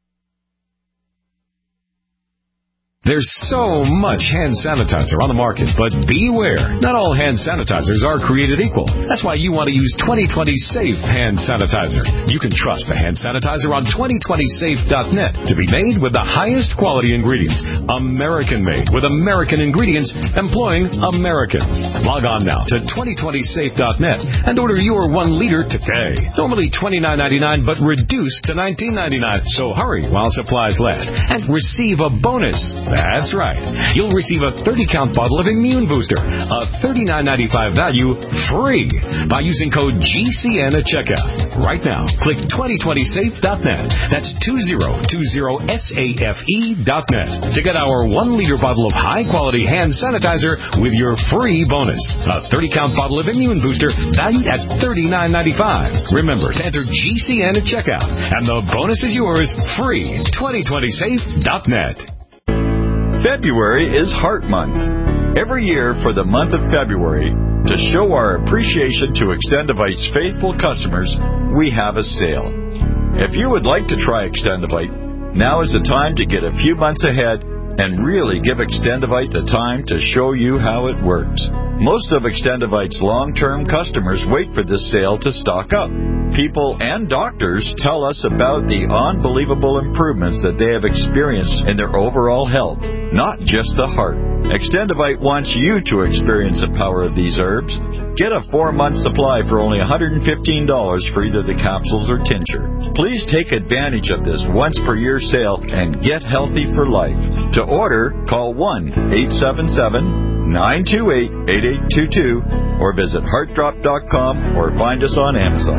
There's so much hand sanitizer on the market, but beware. Not all hand sanitizers are created equal. That's why you want to use twenty twenty Safe Hand Sanitizer. You can trust the hand sanitizer on twenty twenty safe dot net to be made with the highest quality ingredients. American-made with American ingredients employing Americans. Log on now to twenty twenty safe dot net and order your one liter today. Normally twenty-nine ninety-nine, but reduced to nineteen ninety-nine. So hurry while supplies last and receive a bonus. That's right. You'll receive a thirty count bottle of Immune Booster, a thirty-nine ninety-five value, free by using code G C N at checkout. Right now, click twenty twenty safe dot net. That's two zero two zero safe dot net to get our one liter bottle of high-quality hand sanitizer with your free bonus. A thirty count bottle of Immune Booster valued at thirty-nine ninety-five. Remember to enter G C N at checkout, and the bonus is yours free. twenty twenty safe dot net. February is Heart Month. Every year for the month of February, to show our appreciation to Extendivite's faithful customers, we have a sale. If you would like to try Extendivite, now is the time to get a few months ahead and really give Extendivite the time to show you how it works. Most of Extendivite's long-term customers wait for this sale to stock up. People and doctors tell us about the unbelievable improvements that they have experienced in their overall health, not just the heart. Extendivite wants you to experience the power of these herbs. Get a four-month supply for only one hundred fifteen dollars for either the capsules or tincture. Please take advantage of this once-per-year sale and get healthy for life. To order, call one eight seven seven, nine two eight, eight eight two two or visit heart drop dot com or find us on Amazon.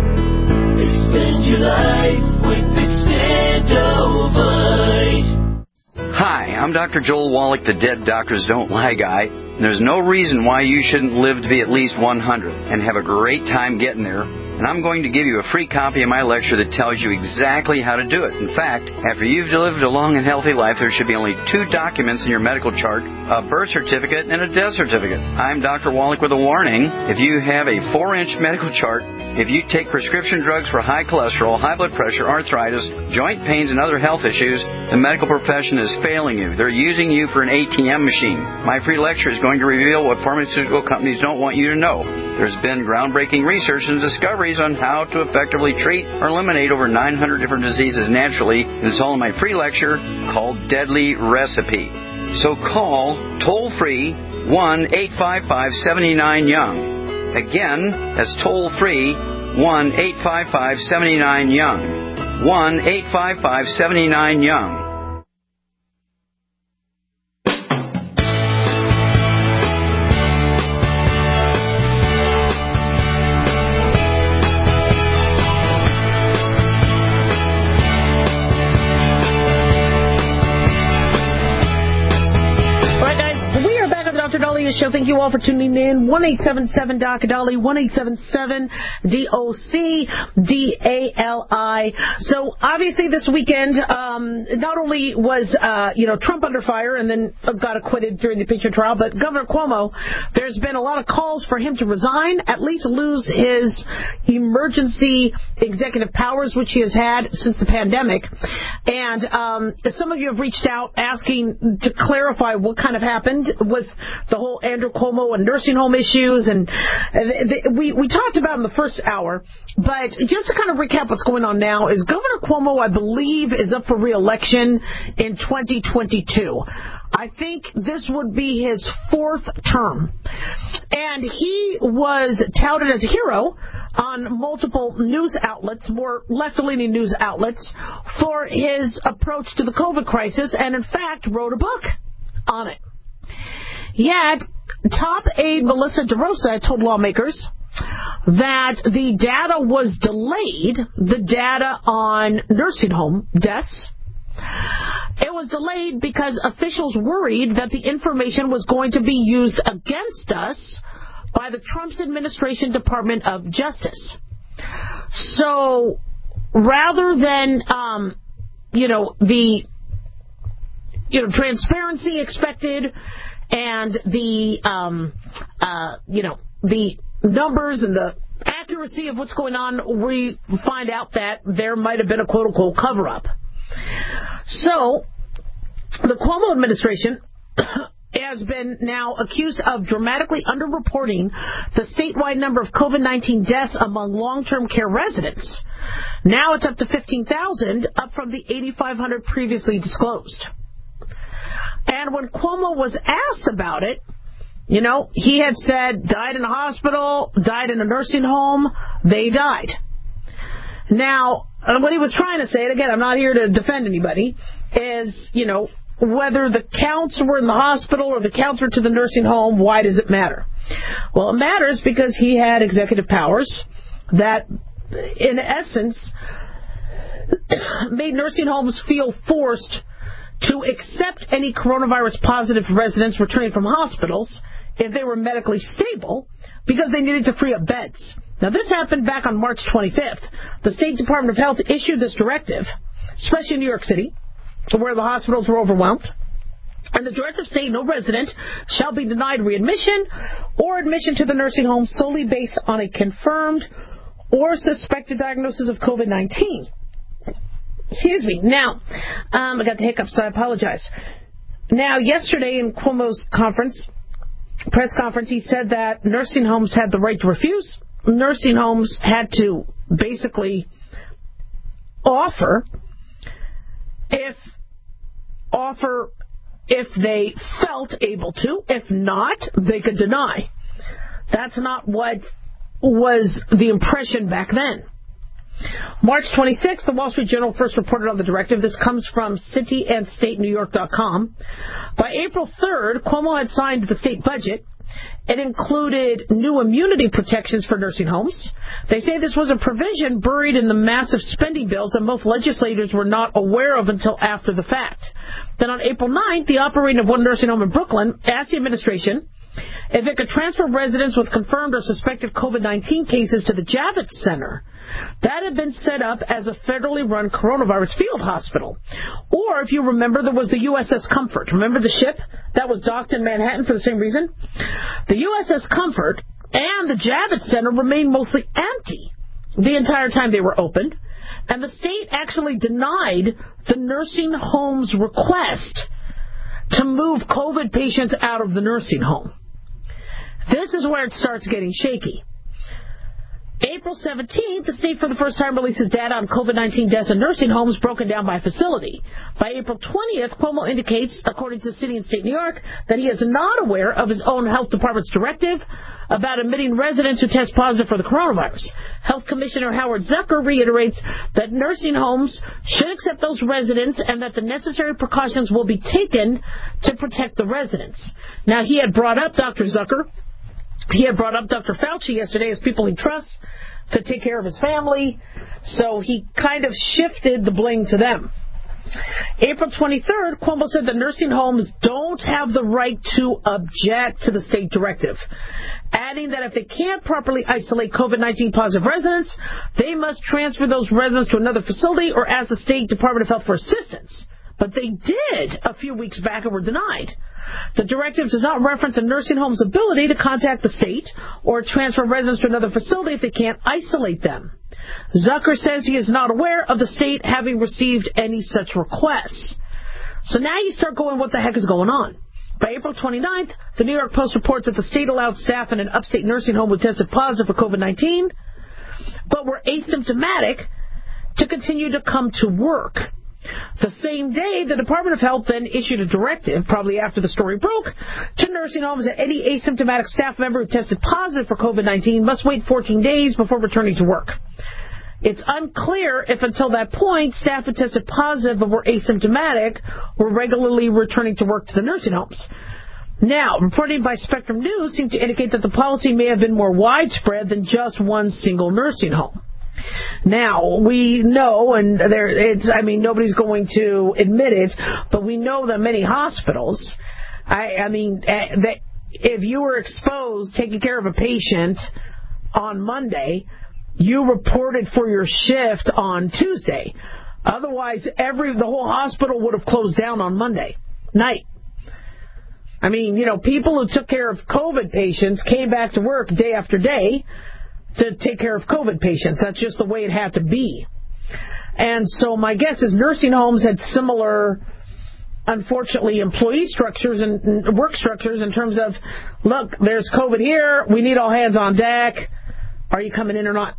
Extend your life with Extendovite. Hi, I'm Doctor Joel Wallach, the Dead Doctors Don't Lie guy. There's no reason why you shouldn't live to be at least one hundred and have a great time getting there. And I'm going to give you a free copy of my lecture that tells you exactly how to do it. In fact, after you've lived a long and healthy life, there should be only two documents in your medical chart, a birth certificate and a death certificate. I'm Doctor Wallach with a warning. If you have a four-inch medical chart, if you take prescription drugs for high cholesterol, high blood pressure, arthritis, joint pains, and other health issues, the medical profession is failing you. They're using you for an A T M machine. My free lecture is going to reveal what pharmaceutical companies don't want you to know. There's been groundbreaking research and discoveries on how to effectively treat or eliminate over nine hundred different diseases naturally. It's all in my free lecture called Deadly Recipe. So call toll-free one eight five five, seven nine, young. Again, that's toll-free one eight five five, seven nine, young. one eight five five, seven nine, young. Show thank you all for tuning in. one eight seven seven D O C Dolly, one eight seven seven D O C D A L I. So obviously this weekend, um, not only was uh, you know Trump under fire and then got acquitted during the impeachment trial, but Governor Cuomo, there's been a lot of calls for him to resign, at least lose his emergency executive powers, which he has had since the pandemic. And um, some of you have reached out asking to clarify what kind of happened with the whole Andrew Cuomo and nursing home issues, and the, we we talked about in the first hour. But just to kind of recap what's going on now is Governor Cuomo, I believe, is up for re-election in twenty twenty-two. I think this would be his fourth term. And he was touted as a hero on multiple news outlets, more left-leaning news outlets, for his approach to the COVID crisis, and in fact wrote a book on it. Yet, top aide Melissa DeRosa told lawmakers that the data was delayed, the data on nursing home deaths. It was delayed because officials worried that the information was going to be used against us by the Trump's administration Department of Justice. So rather than, um, you know, the, you know, transparency expected and the, um, uh, you know, the numbers and the accuracy of what's going on, we find out that there might have been a quote-unquote cover-up. So, the Cuomo administration has been now accused of dramatically underreporting the statewide number of COVID nineteen deaths among long-term care residents. Now it's up to fifteen thousand, up from the eighty-five hundred previously disclosed. And when Cuomo was asked about it, you know, he had said, died in a hospital, died in a nursing home, they died. Now, what he was trying to say, and again, I'm not here to defend anybody, is, you know, whether the counts were in the hospital or the counts were to the nursing home, why does it matter? Well, it matters because he had executive powers that, in essence, made nursing homes feel forced to accept any coronavirus positive residents returning from hospitals if they were medically stable because they needed to free up beds. Now, this happened back on March twenty-fifth. The State Department of Health issued this directive, especially in New York City, where the hospitals were overwhelmed. And the directive stated no resident shall be denied readmission or admission to the nursing home solely based on a confirmed or suspected diagnosis of COVID nineteen. Excuse me. Now, um, I got the hiccups, so I apologize. Now, yesterday in Cuomo's conference, press conference, he said that nursing homes had the right to refuse. Nursing homes had to basically offer if offer if they felt able to. If not, they could deny. That's not what was the impression back then. March twenty-sixth, the Wall Street Journal first reported on the directive. This comes from city and state new york dot com. By April third, Cuomo had signed the state budget. It included new immunity protections for nursing homes. They say this was a provision buried in the massive spending bills that most legislators were not aware of until after the fact. Then on April ninth, the operator of one nursing home in Brooklyn asked the administration if it could transfer residents with confirmed or suspected COVID nineteen cases to the Javits Center. That had been set up as a federally run coronavirus field hospital. Or, if you remember, there was the U S S Comfort. Remember the ship that was docked in Manhattan for the same reason? The U S S Comfort and the Javits Center remained mostly empty the entire time they were opened. And the state actually denied the nursing home's request to move COVID patients out of the nursing home. This is where it starts getting shaky. April seventeenth, the state for the first time releases data on COVID nineteen deaths in nursing homes broken down by facility. By April twentieth, Cuomo indicates, according to City and State New York, that he is not aware of his own health department's directive about admitting residents who test positive for the coronavirus. Health Commissioner Howard Zucker reiterates that nursing homes should accept those residents and that the necessary precautions will be taken to protect the residents. Now, he had brought up Doctor Zucker. He had brought up Doctor Fauci yesterday as people he trusts could take care of his family. So he kind of shifted the blame to them. April twenty-third, Cuomo said that nursing homes don't have the right to object to the state directive, adding that if they can't properly isolate COVID nineteen positive residents, they must transfer those residents to another facility or ask the State Department of Health for assistance. But they did a few weeks back and were denied. The directive does not reference a nursing home's ability to contact the state or transfer residents to another facility if they can't isolate them. Zucker says he is not aware of the state having received any such requests. So now you start going, what the heck is going on? By April twenty-ninth, the New York Post reports that the state allowed staff in an upstate nursing home who tested positive for COVID nineteen, but were asymptomatic, to continue to come to work. The same day, the Department of Health then issued a directive, probably after the story broke, to nursing homes that any asymptomatic staff member who tested positive for COVID nineteen must wait fourteen days before returning to work. It's unclear if until that point staff who tested positive but were asymptomatic were regularly returning to work to the nursing homes. Now, reporting by Spectrum News seemed to indicate that the policy may have been more widespread than just one single nursing home. Now, we know, and there, it's, I mean, nobody's going to admit it, but we know that many hospitals, I, I mean, that if you were exposed taking care of a patient on Monday, you reported for your shift on Tuesday. Otherwise, every the whole hospital would have closed down on Monday night. I mean, you know, people who took care of COVID patients came back to work day after day to take care of COVID patients. That's just the way it had to be. And so my guess is nursing homes had similar, unfortunately, employee structures and work structures in terms of, look, there's COVID here. We need all hands on deck. Are you coming in or not?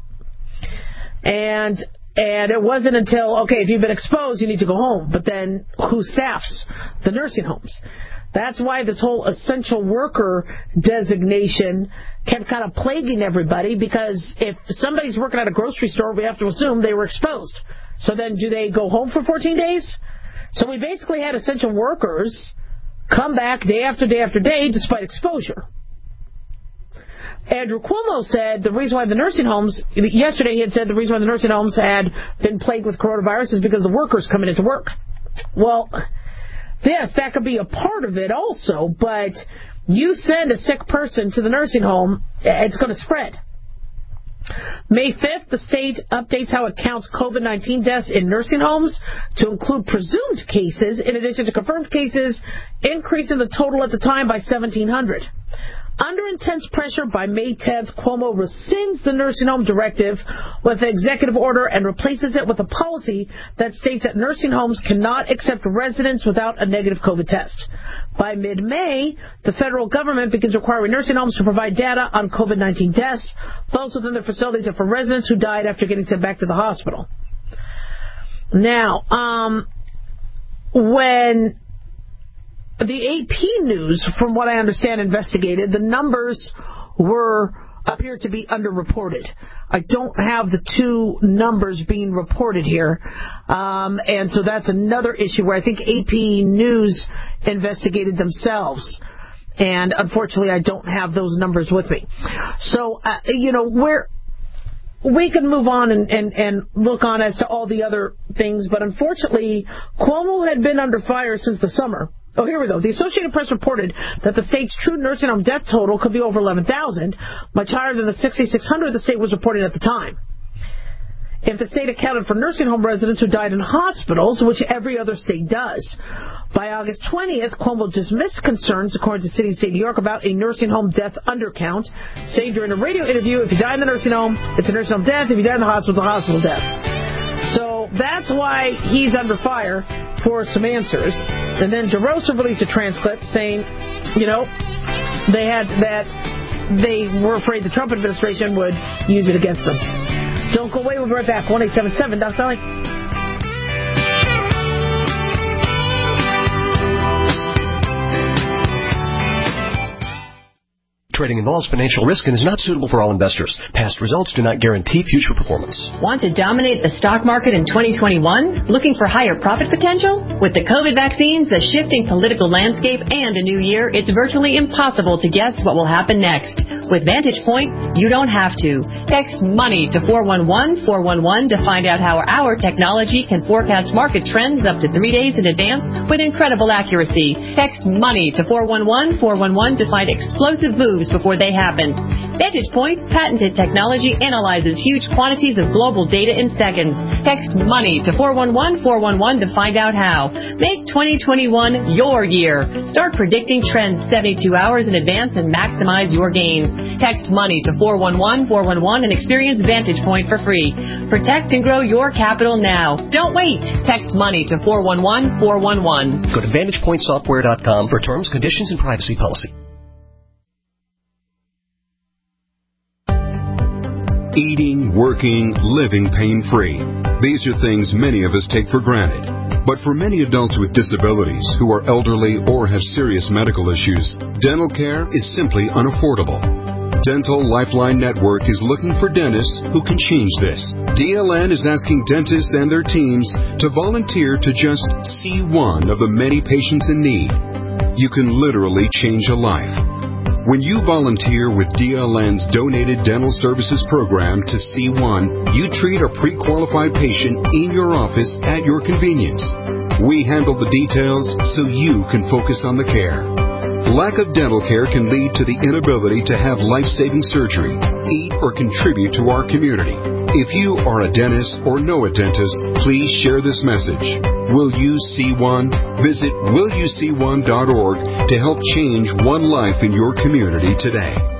And and it wasn't until, okay, if you've been exposed, you need to go home. But then who staffs the nursing homes? That's why this whole essential worker designation kept kind of plaguing everybody, because if somebody's working at a grocery store, we have to assume they were exposed. So then do they go home for fourteen days? So we basically had essential workers come back day after day after day despite exposure. Andrew Cuomo said the reason why the nursing homes, yesterday he had said the reason why the nursing homes had been plagued with coronavirus is because the workers coming into work. Well, yes, that could be a part of it also, but you send a sick person to the nursing home, it's going to spread. May fifth, the state updates how it counts COVID nineteen deaths in nursing homes to include presumed cases in addition to confirmed cases, increasing the total at the time by seventeen hundred. Under intense pressure, by May tenth, Cuomo rescinds the nursing home directive with an executive order and replaces it with a policy that states that nursing homes cannot accept residents without a negative COVID test. By mid-May, the federal government begins requiring nursing homes to provide data on COVID nineteen deaths, both within their facilities and for residents who died after getting sent back to the hospital. Now, um, when the A P News, from what I understand, investigated, the numbers were appear to be underreported. I don't have the two numbers being reported here. Um, and so that's another issue where I think A P News investigated themselves. And unfortunately, I don't have those numbers with me. So, uh, you know, we're, we can move on and, and, and look on as to all the other things. But unfortunately, Cuomo had been under fire since the summer. Oh, here we go. The Associated Press reported that the state's true nursing home death total could be over eleven thousand, much higher than the sixty-six hundred the state was reporting at the time. If the state accounted for nursing home residents who died in hospitals, which every other state does. By August twentieth, Cuomo dismissed concerns, according to City and State New York, about a nursing home death undercount, saying during a radio interview, if you die in the nursing home, it's a nursing home death. If you die in the hospital, it's a hospital death. So that's why he's under fire for some answers. And then DeRosa released a transcript saying, you know, they had that they were afraid the Trump administration would use it against them. Don't go away. We'll be right back. one eight seven seven, Doc Dolly. Trading involves financial risk and is not suitable for all investors. Past results do not guarantee future performance. Want to dominate the stock market in twenty twenty-one? Looking for higher profit potential? With the COVID vaccines, the shifting political landscape, and a new year, it's virtually impossible to guess what will happen next. With Vantage Point, you don't have to. Text MONEY to four one one four one one to find out how our technology can forecast market trends up to three days in advance with incredible accuracy. Text MONEY to four one one four one one to find explosive moves before they happen. Vantage Point's patented technology analyzes huge quantities of global data in seconds. Text MONEY to four one one four one one to find out how. Make twenty twenty-one your year. Start predicting trends seventy-two hours in advance and maximize your gains. Text MONEY to four one one four one one and experience Vantage Point for free. Protect and grow your capital now. Don't wait. Text MONEY to four one one four one one. Go to vantage point software dot com for terms, conditions, and privacy policy. Eating, working, living pain-free. These are things many of us take for granted. But for many adults with disabilities who are elderly or have serious medical issues, dental care is simply unaffordable. Dental Lifeline Network is looking for dentists who can change this. D L N is asking dentists and their teams to volunteer to just see one of the many patients in need. You can literally change a life. When you volunteer with D L N's Donated Dental Services Program to C one, you treat a pre-qualified patient in your office at your convenience. We handle the details so you can focus on the care. Lack of dental care can lead to the inability to have life-saving surgery, eat, or contribute to our community. If you are a dentist or know a dentist, please share this message. Will you see one? Visit will you see one dot org to help change one life in your community today.